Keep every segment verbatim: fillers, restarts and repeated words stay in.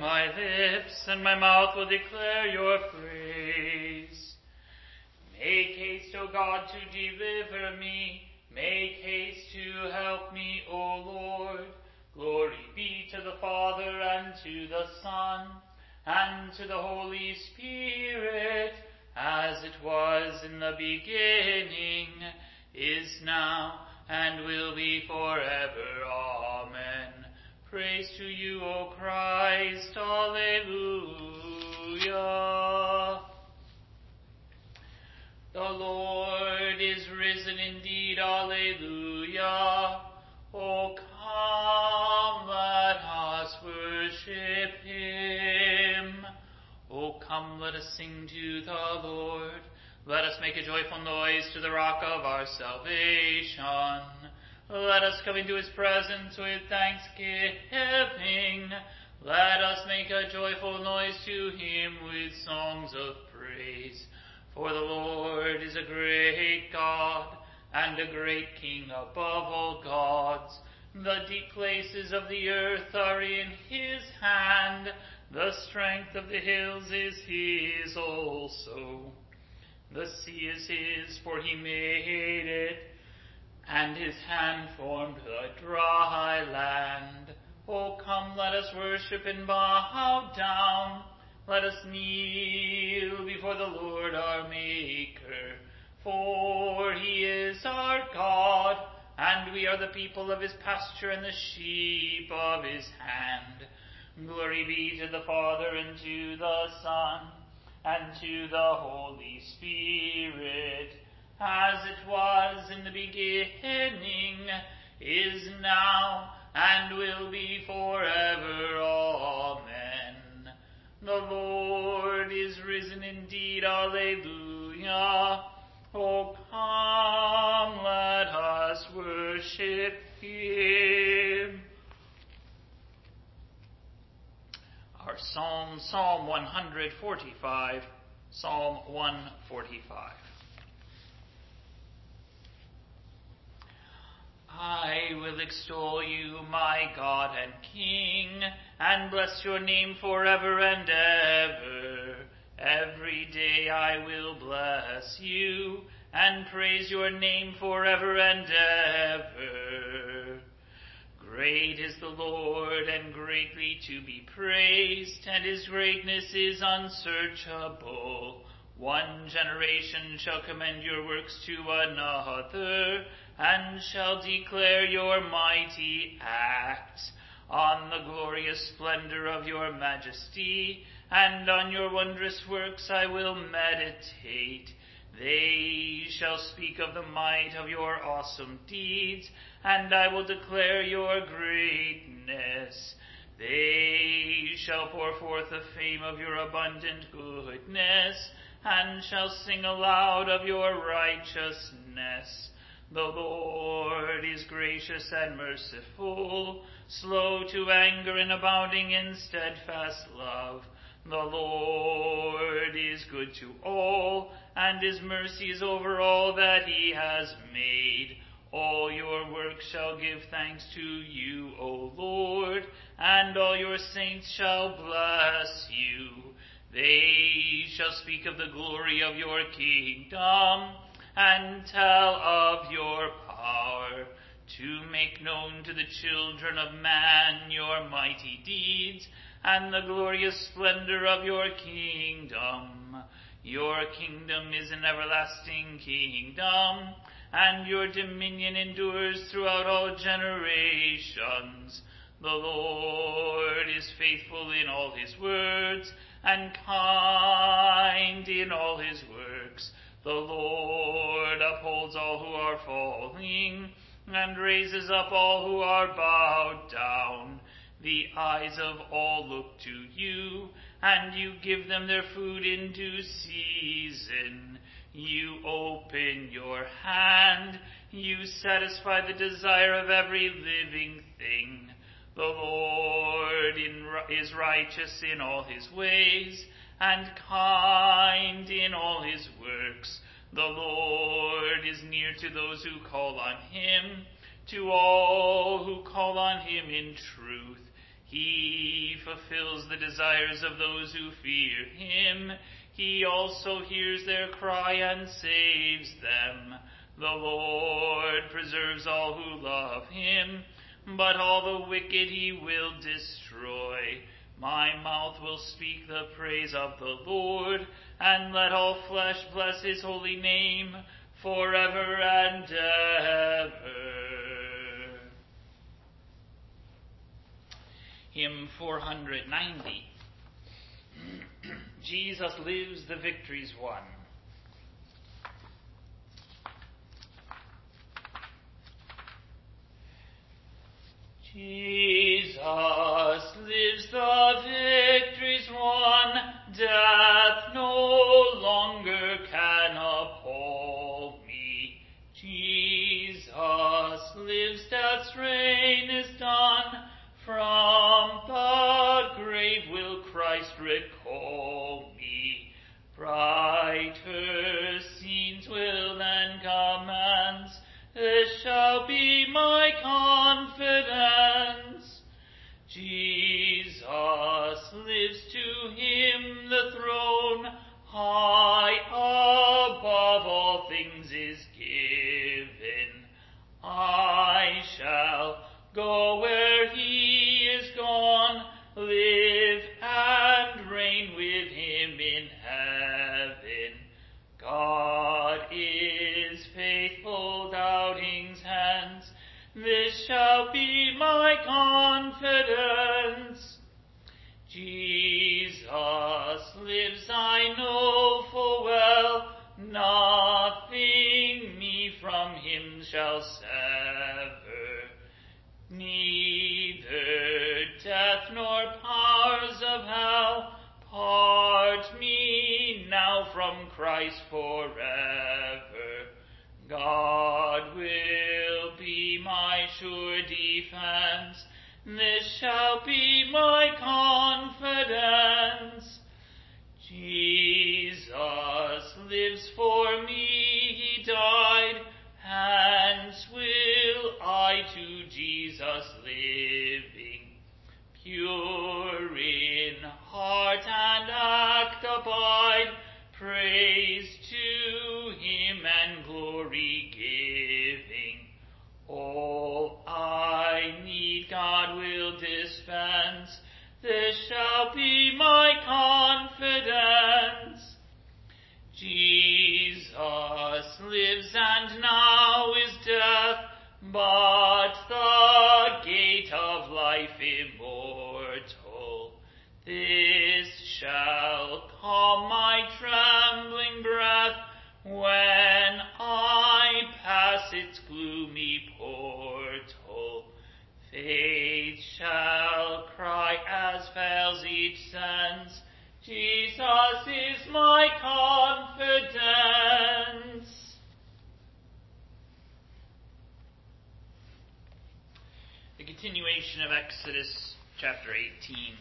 my lips, and my mouth will declare your praise. Make haste, O God, to deliver me. Make haste to help me, O Lord. Glory be to the Father, and to the Son, and to the Holy Spirit, as it was in the beginning, is now, and will be forever. Amen. Praise to you, O Christ. Alleluia. The Lord is risen indeed. Alleluia. O come, let us worship him. O come, let us sing to the Lord. Let us make a joyful noise to the rock of our salvation. Let us come into his presence with thanksgiving. Let us make a joyful noise to him with songs of praise. For the Lord is a great God, and a great King above all gods. The deep places of the earth are in his hand. The strength of the hills is his also. The sea is his, for he made it, and his hand formed the dry land. O come, let us worship and bow down. Let us kneel before the Lord our Maker. For he is our God, and we are the people of his pasture and the sheep of his hand. Glory be to the Father, and to the Son, and to the Holy Spirit, as it was in the beginning, is now, and will be forever. Amen. The Lord is risen indeed. Alleluia. O come, let us worship him. Our Psalm, Psalm one forty-five, Psalm one forty-five. I will extol you, my God and King, and bless your name forever and ever. Every day I will bless you, and praise your name forever and ever. Great is the Lord, and greatly to be praised, and his greatness is unsearchable. One generation shall commend your works to another, and shall declare your mighty acts. On the glorious splendor of your majesty, and on your wondrous works I will meditate. They shall speak of the might of your awesome deeds, and I will declare your greatness. They shall pour forth the fame of your abundant goodness, and shall sing aloud of your righteousness. The Lord is gracious and merciful, slow to anger and abounding in steadfast love. The Lord is good to all, and his mercy is over all that he has made. All your works shall give thanks to you, O Lord, and all your saints shall bless you. They shall speak of the glory of your kingdom, and tell of your power, to make known to the children of man your mighty deeds, and the glorious splendor of your kingdom. Your kingdom is an everlasting kingdom, and your dominion endures throughout all generations. The Lord is faithful in all his words, and kind in all his works. The Lord upholds all who are falling, and raises up all who are bowed down. The eyes of all look to you, and you give them their food in due season. You open your hand, you satisfy the desire of every living thing. The Lord in, is righteous in all his ways, and kind in all his works. The Lord is near to those who call on him, to all who call on him in truth. He fulfills the desires of those who fear him. He also hears their cry and saves them. The Lord preserves all who love him, but all the wicked he will destroy. My mouth will speak the praise of the Lord, and let all flesh bless his holy name forever and ever. Hymn four ninety. Jesus lives, the victory's won. Jesus lives, the victory's won. Death no longer can appall me. Jesus lives, death's reign is done. From the grave will Christ recall me. Brighter scenes will then commence. This shall be my confidence. Jesus lives, to him the throne high above all things is given. I shall go where he is gone, live and reign with him in heaven. God is faithful, doubting's hands. This shall be my confidence. Jesus lives, I know full well. Nothing me from him shall sever. Neither death nor powers of hell part me now from Christ forever. God will be my sure defense. This shall be my confidence. Jesus lives, for me he died. Hence will I to Jesus living, pure in heart and act abide, praise to him and glory giving. All I need God will dispense. This shall be my confidence. Jesus lives, and now is death, but the gate of life immortal. This shall calm my trembling breath when I pass its gloomy portal. Faith shall cry as fails each sense, Jesus is my confidence. The continuation of Exodus chapter eighteen.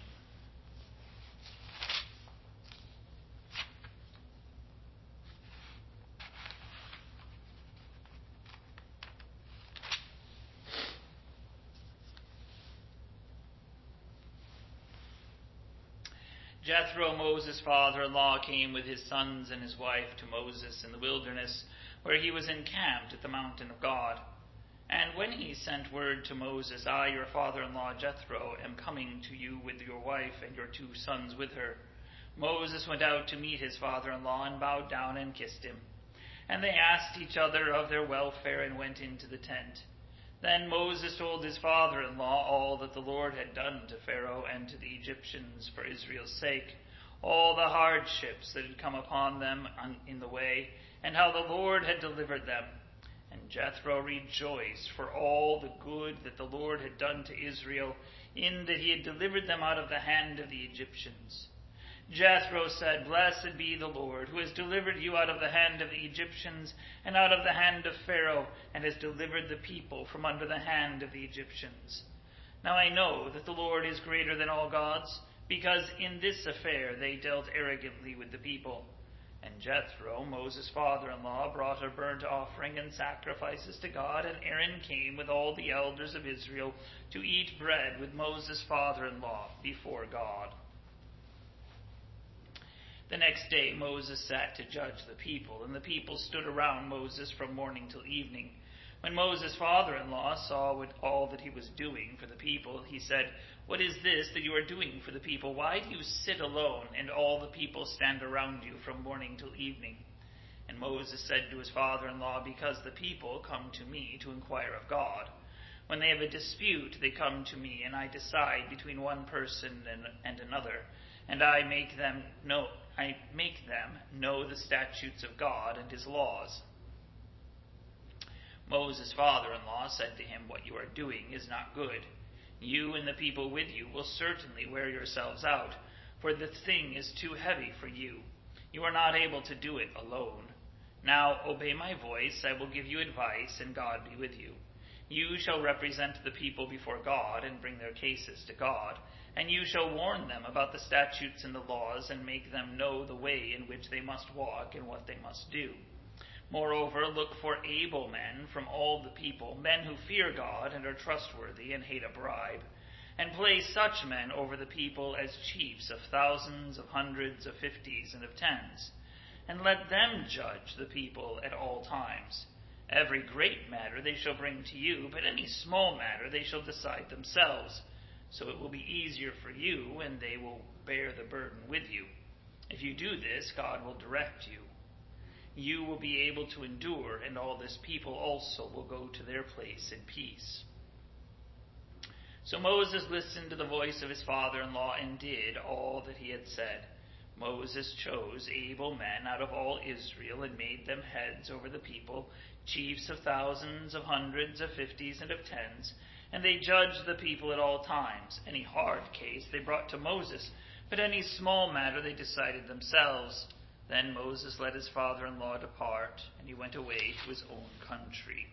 Jethro, Moses' father-in-law, came with his sons and his wife to Moses in the wilderness, where he was encamped at the mountain of God. And when he sent word to Moses, I, your father-in-law Jethro, am coming to you with your wife and your two sons with her. Moses went out to meet his father-in-law and bowed down and kissed him. And they asked each other of their welfare and went into the tent. Then Moses told his father-in-law all that the Lord had done to Pharaoh and to the Egyptians for Israel's sake, all the hardships that had come upon them in the way, and how the Lord had delivered them. And Jethro rejoiced for all the good that the Lord had done to Israel, in that he had delivered them out of the hand of the Egyptians. Jethro said, Blessed be the Lord, who has delivered you out of the hand of the Egyptians and out of the hand of Pharaoh, and has delivered the people from under the hand of the Egyptians. Now I know that the Lord is greater than all gods, because in this affair they dealt arrogantly with the people. And Jethro, Moses' father-in-law, brought a burnt offering and sacrifices to God, and Aaron came with all the elders of Israel to eat bread with Moses' father-in-law before God. The next day Moses sat to judge the people, and the people stood around Moses from morning till evening. When Moses' father-in-law saw what, all that he was doing for the people, he said, "What is this that you are doing for the people? Why do you sit alone, and all the people stand around you from morning till evening?" And Moses said to his father-in-law, "Because the people come to me to inquire of God. When they have a dispute, they come to me, and I decide between one person and, and another, and I make them know I make them know the statutes of God and his laws." Moses' father-in-law said to him, "What you are doing is not good. You and the people with you will certainly wear yourselves out, for the thing is too heavy for you. You are not able to do it alone. Now obey my voice, I will give you advice, and God be with you. You shall represent the people before God and bring their cases to God, and you shall warn them about the statutes and the laws, and make them know the way in which they must walk and what they must do. Moreover, look for able men from all the people, men who fear God and are trustworthy and hate a bribe, and place such men over the people as chiefs of thousands, of hundreds, of fifties, and of tens, and let them judge the people at all times. Every great matter they shall bring to you, but any small matter they shall decide themselves. So it will be easier for you, and they will bear the burden with you. If you do this, God will direct you. You will be able to endure, and all this people also will go to their place in peace." So Moses listened to the voice of his father-in-law and did all that he had said. Moses chose able men out of all Israel and made them heads over the people, chiefs of thousands, of hundreds, of fifties, and of tens, and they judged the people at all times. Any hard case they brought to Moses, but any small matter they decided themselves. Then Moses let his father-in-law depart, and he went away to his own country.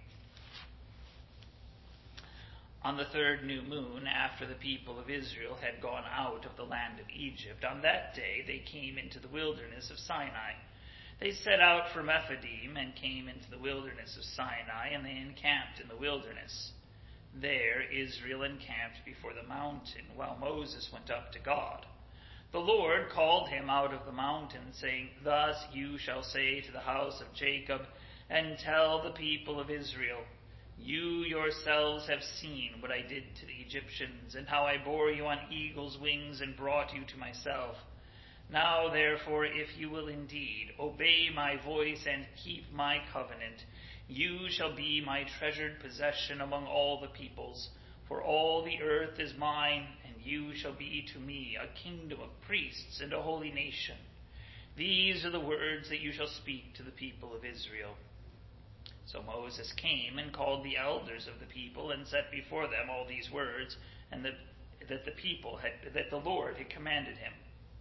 On the third new moon, after the people of Israel had gone out of the land of Egypt, on that day they came into the wilderness of Sinai. They set out from Rephidim and came into the wilderness of Sinai, and they encamped in the wilderness. There Israel encamped before the mountain, while Moses went up to God. The Lord called him out of the mountain, saying, "Thus you shall say to the house of Jacob, and tell the people of Israel, you yourselves have seen what I did to the Egyptians, and how I bore you on eagle's wings and brought you to myself. Now therefore, if you will indeed obey my voice and keep my covenant, you shall be my treasured possession among all the peoples, for all the earth is mine, and you shall be to me a kingdom of priests and a holy nation. These are the words that you shall speak to the people of Israel." So Moses came and called the elders of the people and set before them all these words, and that, that the people had, that the Lord had commanded him.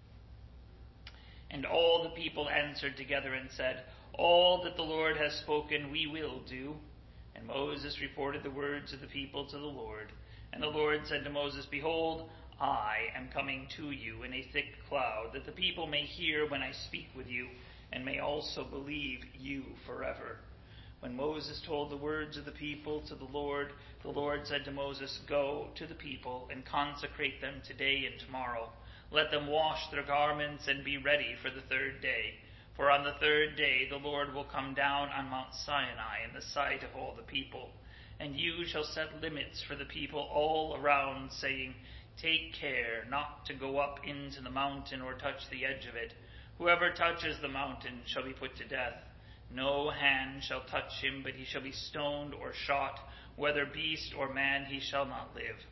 And all the people answered together and said, "All that the Lord has spoken we will do." And Moses reported the words of the people to the Lord. And the Lord said to Moses, "Behold, I am coming to you in a thick cloud, that the people may hear when I speak with you, and may also believe you forever." When Moses told the words of the people to the Lord, the Lord said to Moses, "Go to the people and consecrate them today and tomorrow. Let them wash their garments and be ready for the third day. For on the third day the Lord will come down on Mount Sinai in the sight of all the people. And you shall set limits for the people all around, saying, 'Take care not to go up into the mountain or touch the edge of it. Whoever touches the mountain shall be put to death. No hand shall touch him, but he shall be stoned or shot. Whether beast or man, he shall not live.'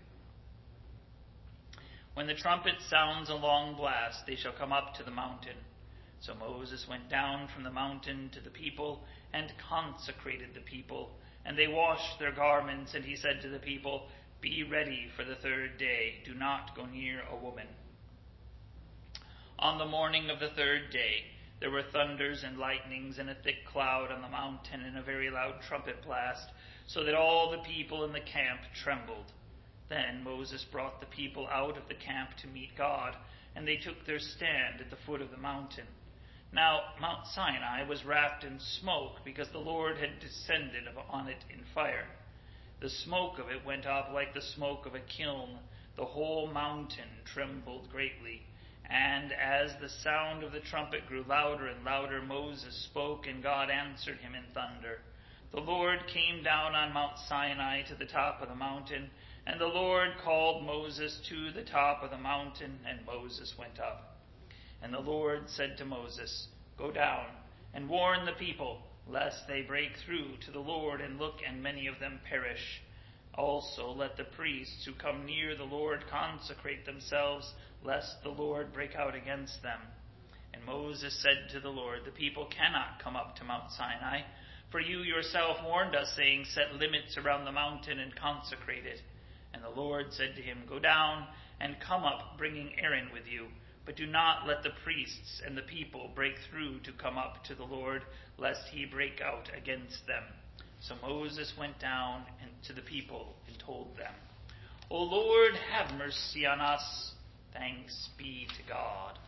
When the trumpet sounds a long blast, they shall come up to the mountain." So Moses went down from the mountain to the people and consecrated the people, and they washed their garments, and he said to the people, "Be ready for the third day. Do not go near a woman." On the morning of the third day, there were thunders and lightnings and a thick cloud on the mountain and a very loud trumpet blast, so that all the people in the camp trembled. Then Moses brought the people out of the camp to meet God, and they took their stand at the foot of the mountain. Now Mount Sinai was wrapped in smoke, because the Lord had descended on it in fire. The smoke of it went up like the smoke of a kiln. The whole mountain trembled greatly. And as the sound of the trumpet grew louder and louder, Moses spoke, and God answered him in thunder. The Lord came down on Mount Sinai to the top of the mountain, and the Lord called Moses to the top of the mountain, and Moses went up. And the Lord said to Moses, Go down and warn the people, lest they break through to the Lord and look, and many of them perish. Also let the priests who come near the Lord consecrate themselves, lest the Lord break out against them. And Moses said to the Lord, The people cannot come up to Mount Sinai, for you yourself warned us, saying, Set limits around the mountain and consecrate it. And the Lord said to him, Go down and come up, bringing Aaron with you. But do not let the priests and the people break through to come up to the Lord, lest he break out against them. So Moses went down to the people and told them, O Lord, have mercy on us. Thanks be to God.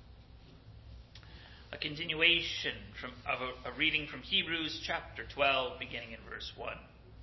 A continuation from, of a, a reading from Hebrews chapter twelve, beginning in verse one.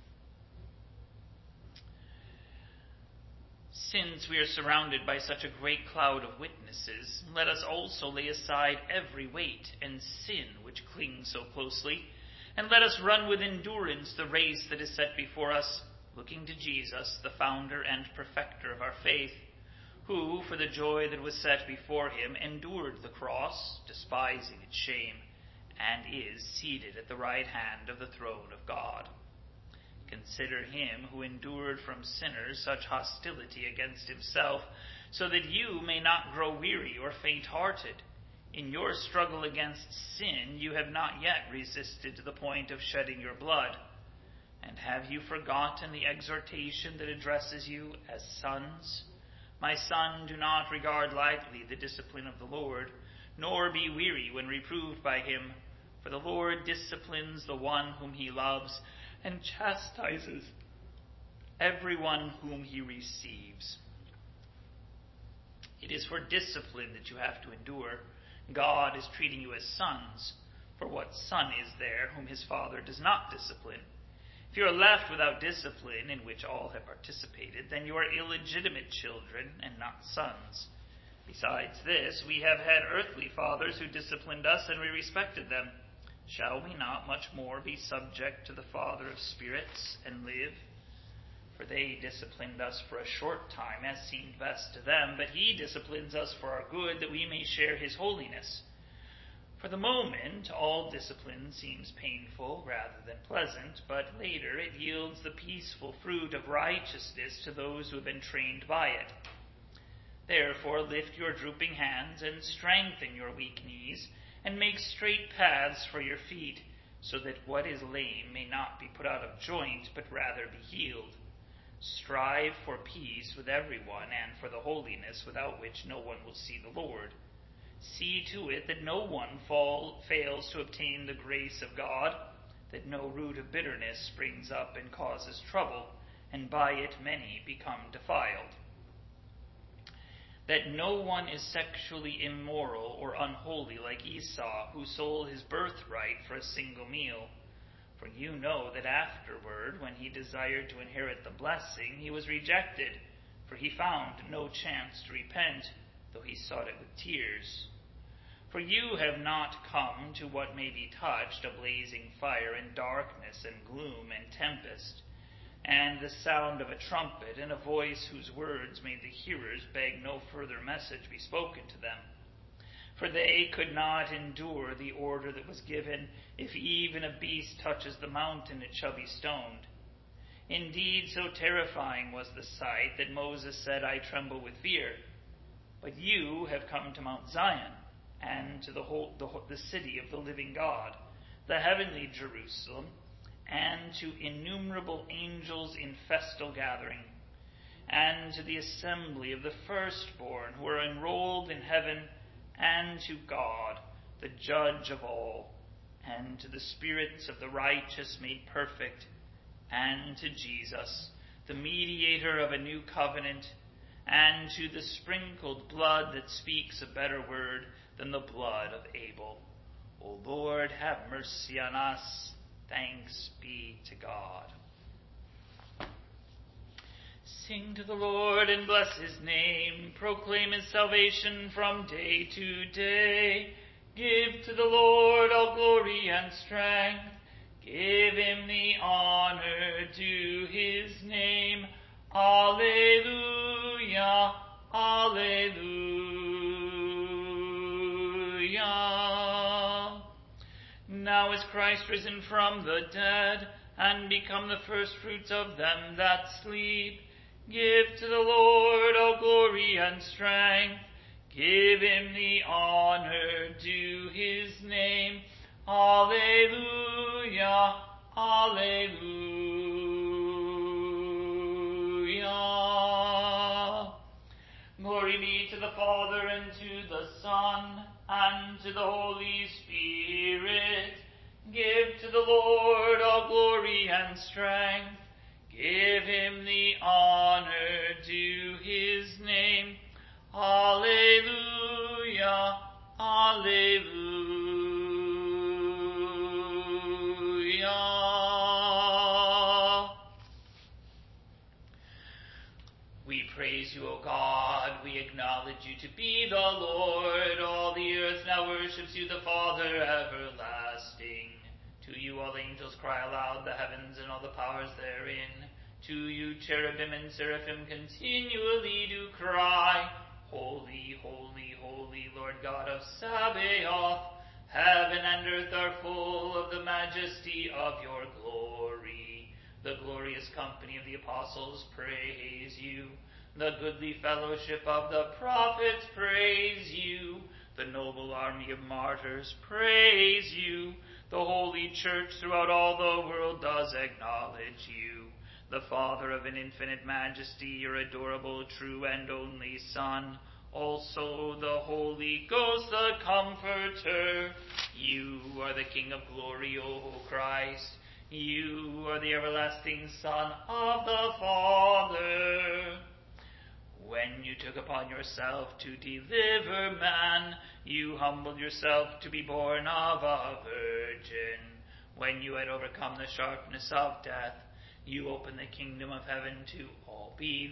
Since we are surrounded by such a great cloud of witnesses, let us also lay aside every weight and sin which clings so closely, and let us run with endurance the race that is set before us, looking to Jesus, the founder and perfecter of our faith, who, for the joy that was set before him, endured the cross, despising its shame, and is seated at the right hand of the throne of God. Consider him who endured from sinners such hostility against himself, so that you may not grow weary or faint-hearted. In your struggle against sin, you have not yet resisted to the point of shedding your blood. And have you forgotten the exhortation that addresses you as sons? My son, do not regard lightly the discipline of the Lord, nor be weary when reproved by him. For the Lord disciplines the one whom he loves, and chastises everyone whom he receives. It is for discipline that you have to endure. God is treating you as sons, for what son is there whom his father does not discipline? If you are left without discipline, in which all have participated, then you are illegitimate children and not sons. Besides this, we have had earthly fathers who disciplined us, and we respected them. Shall we not much more be subject to the Father of spirits and live? For they disciplined us for a short time, as seemed best to them, but he disciplines us for our good, that we may share his holiness. For the moment, all discipline seems painful rather than pleasant, but later it yields the peaceful fruit of righteousness to those who have been trained by it. Therefore lift your drooping hands and strengthen your weak knees, and make straight paths for your feet, so that what is lame may not be put out of joint, but rather be healed. Strive for peace with everyone, and for the holiness without which no one will see the Lord. See to it that no one fall, fails to obtain the grace of God, that no root of bitterness springs up and causes trouble, and by it many become defiled. That no one is sexually immoral or unholy like Esau, who sold his birthright for a single meal. For you know that afterward, when he desired to inherit the blessing, he was rejected, for he found no chance to repent, though he sought it with tears. For you have not come to what may be touched, a blazing fire and darkness and gloom and tempest, and the sound of a trumpet, and a voice whose words made the hearers beg no further message be spoken to them. For they could not endure the order that was given, if even a beast touches the mountain, it shall be stoned. Indeed, so terrifying was the sight that Moses said, I tremble with fear. But you have come to Mount Zion, and to the, whole, the, the city of the living God, the heavenly Jerusalem, and to innumerable angels in festal gathering, and to the assembly of the firstborn who are enrolled in heaven, and to God, the judge of all, and to the spirits of the righteous made perfect, and to Jesus, the mediator of a new covenant, and to the sprinkled blood that speaks a better word than the blood of Abel. O Lord, have mercy on us. Thanks be to God. Sing to the Lord and bless his name. Proclaim his salvation from day to day. Give to the Lord all glory and strength. Give him the honor due his name. Alleluia, alleluia. Now is Christ risen from the dead, and become the firstfruits of them that sleep. Give to the Lord all glory and strength. Give him the honor due his name. Alleluia, alleluia. Glory be to the Father, and to the Son, and to the Holy Spirit. Give to the Lord all glory and strength. Give him the honor due his name. Alleluia, alleluia. We praise you, O God. We acknowledge you to be the Lord. All the earth now worships you, the Father everlasting. To you all angels cry aloud, the heavens and all the powers therein. To you cherubim and seraphim continually do cry, Holy, holy, holy, Lord God of Sabaoth. Heaven and earth are full of the majesty of your glory. The glorious company of the apostles praise you. The goodly fellowship of the prophets praise you. The noble army of martyrs praise you. The holy church throughout all the world does acknowledge you. The Father of an infinite majesty, your adorable, true, and only Son, also the Holy Ghost, the Comforter. You are the King of glory, O Christ. You are the everlasting Son of the Father. When you took upon yourself to deliver man, you humbled yourself to be born of a virgin. When you had overcome the sharpness of death, you opened the kingdom of heaven to all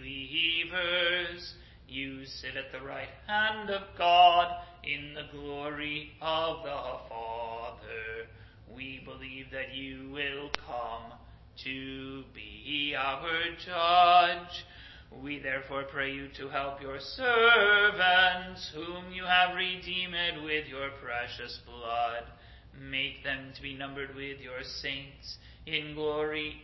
believers. You sit at the right hand of God in the glory of the Father. We believe that you will come to be our judge. We therefore pray you to help your servants, whom you have redeemed with your precious blood. Make them to be numbered with your saints in glory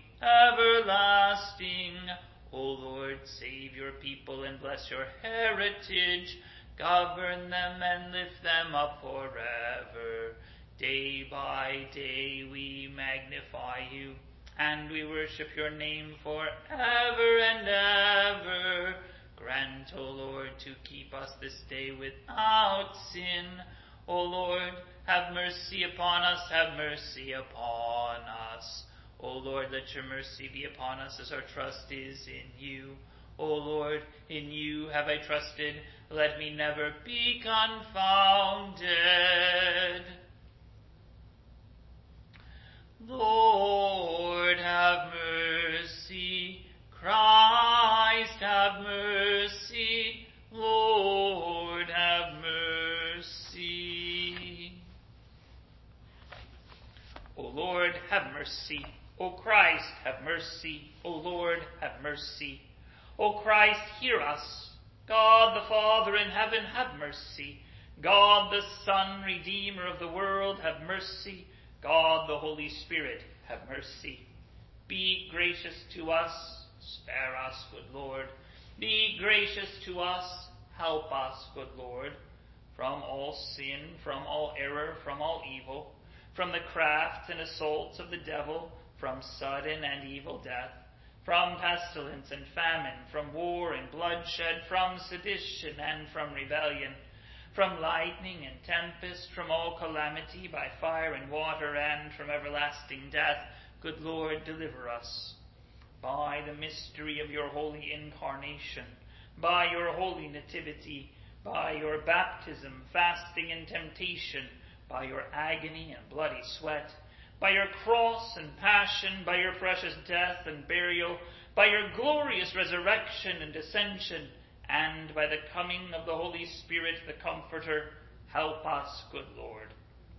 everlasting. O Lord, save your people and bless your heritage. Govern them and lift them up forever. Day by day we magnify you, and we worship your name forever and ever. Grant, O Lord, to keep us this day without sin. O Lord, have mercy upon us, have mercy upon us. O Lord, let your mercy be upon us as our trust is in you. O Lord, in you have I trusted. Let me never be confounded. Lord, have mercy. Christ, have mercy. Lord, have mercy. O Lord, have mercy. O Christ, have mercy. O Lord, have mercy. O Christ, hear us. God the Father in heaven, have mercy. God the Son, Redeemer of the world, have mercy. God the Holy Spirit, have mercy. Be gracious to us. Spare us, good Lord. Be gracious to us. Help us, good Lord. From all sin, from all error, from all evil, from the crafts and assaults of the devil, from sudden and evil death, from pestilence and famine, from war and bloodshed, from sedition and from rebellion, from lightning and tempest, from all calamity by fire and water, and from everlasting death, good Lord, deliver us. By the mystery of your holy incarnation, by your holy nativity, by your baptism, fasting, and temptation, by your agony and bloody sweat, by your cross and passion, by your precious death and burial, by your glorious resurrection and ascension, and by the coming of the Holy Spirit, the Comforter, help us, good Lord.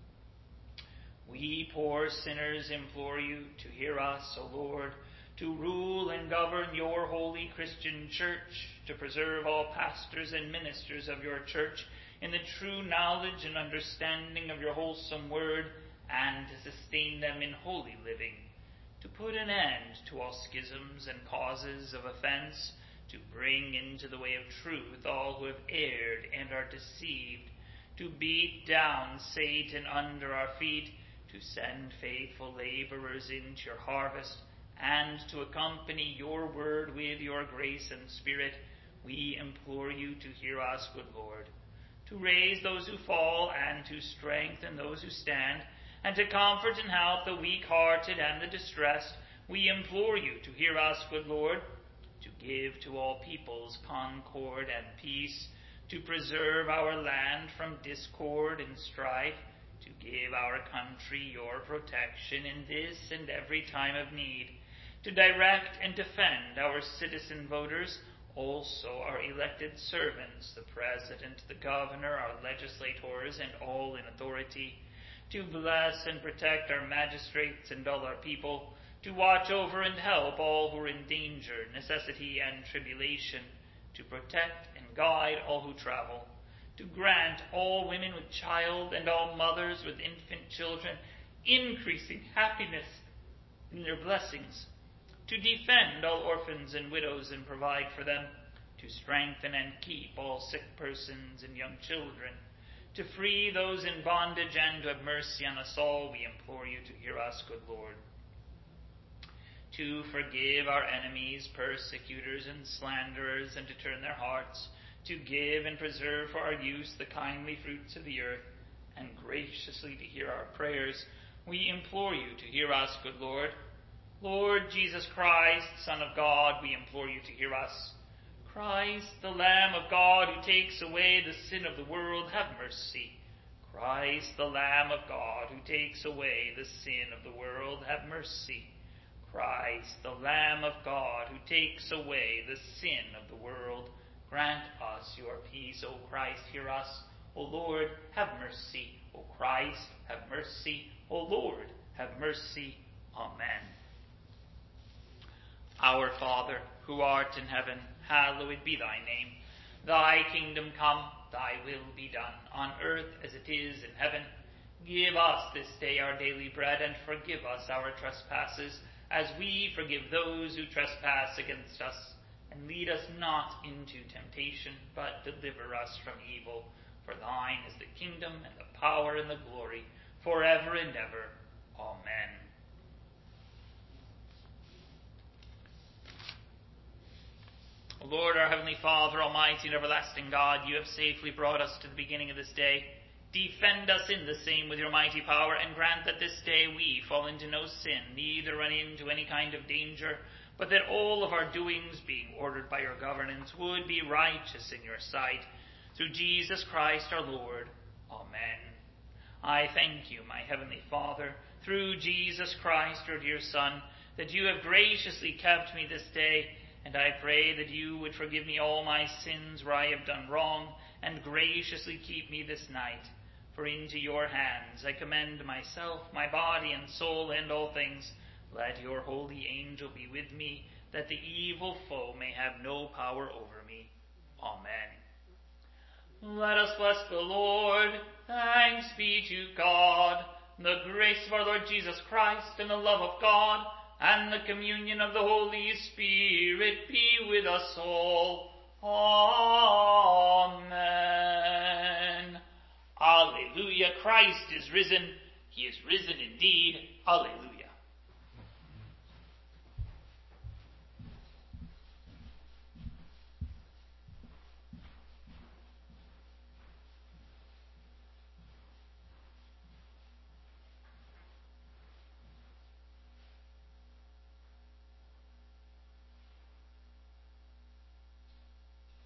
We poor sinners implore you to hear us, O Lord, to rule and govern your holy Christian church, to preserve all pastors and ministers of your church in the true knowledge and understanding of your wholesome word, and to sustain them in holy living, to put an end to all schisms and causes of offense, to bring into the way of truth all who have erred and are deceived, to beat down Satan under our feet, to send faithful laborers into your harvest, and to accompany your word with your grace and spirit. We implore you to hear us, good Lord, to raise those who fall and to strengthen those who stand, and to comfort and help the weak-hearted and the distressed. We implore you to hear us, good Lord, to give to all peoples concord and peace, to preserve our land from discord and strife, to give our country your protection in this and every time of need, to direct and defend our citizen voters, also our elected servants, the president, the governor, our legislators, and all in authority, to bless and protect our magistrates and all our people, to watch over and help all who are in danger, necessity, and tribulation, to protect and guide all who travel, to grant all women with child and all mothers with infant children increasing happiness in their blessings, to defend all orphans and widows and provide for them, to strengthen and keep all sick persons and young children, to free those in bondage and to have mercy on us all. We implore you to hear us, good Lord. To forgive our enemies, persecutors, and slanderers, and to turn their hearts, to give and preserve for our use the kindly fruits of the earth, and graciously to hear our prayers. We implore you to hear us, good Lord. Lord Jesus Christ, Son of God, we implore you to hear us. Christ, the Lamb of God, who takes away the sin of the world, have mercy. Christ, the Lamb of God, who takes away the sin of the world, have mercy. Christ, the Lamb of God, who takes away the sin of the world, grant us your peace. O Christ, hear us. O Lord, have mercy. O Christ, have mercy. O Lord, have mercy. Amen. Our Father, who art in heaven, hallowed be thy name. Thy kingdom come, thy will be done, on earth as it is in heaven. Give us this day our daily bread, and forgive us our trespasses, as we forgive those who trespass against us. And lead us not into temptation, but deliver us from evil. For thine is the kingdom, and the power, and the glory, forever and ever. Amen. O Lord, our heavenly Father, almighty and everlasting God, you have safely brought us to the beginning of this day. Defend us in the same with your mighty power, and grant that this day we fall into no sin, neither run into any kind of danger, but that all of our doings, being ordered by your governance, would be righteous in your sight. Through Jesus Christ our Lord. Amen. I thank you, my heavenly Father, through Jesus Christ, your dear Son, that you have graciously kept me this day, and I pray that you would forgive me all my sins where I have done wrong, and graciously keep me this night. For into your hands I commend myself, my body and soul, and all things. Let your holy angel be with me, that the evil foe may have no power over me. Amen. Let us bless the Lord. Thanks be to God. The grace of our Lord Jesus Christ, and the love of God, and the communion of the Holy Spirit be with us all. Amen. Alleluia. Christ is risen. He is risen indeed. Alleluia.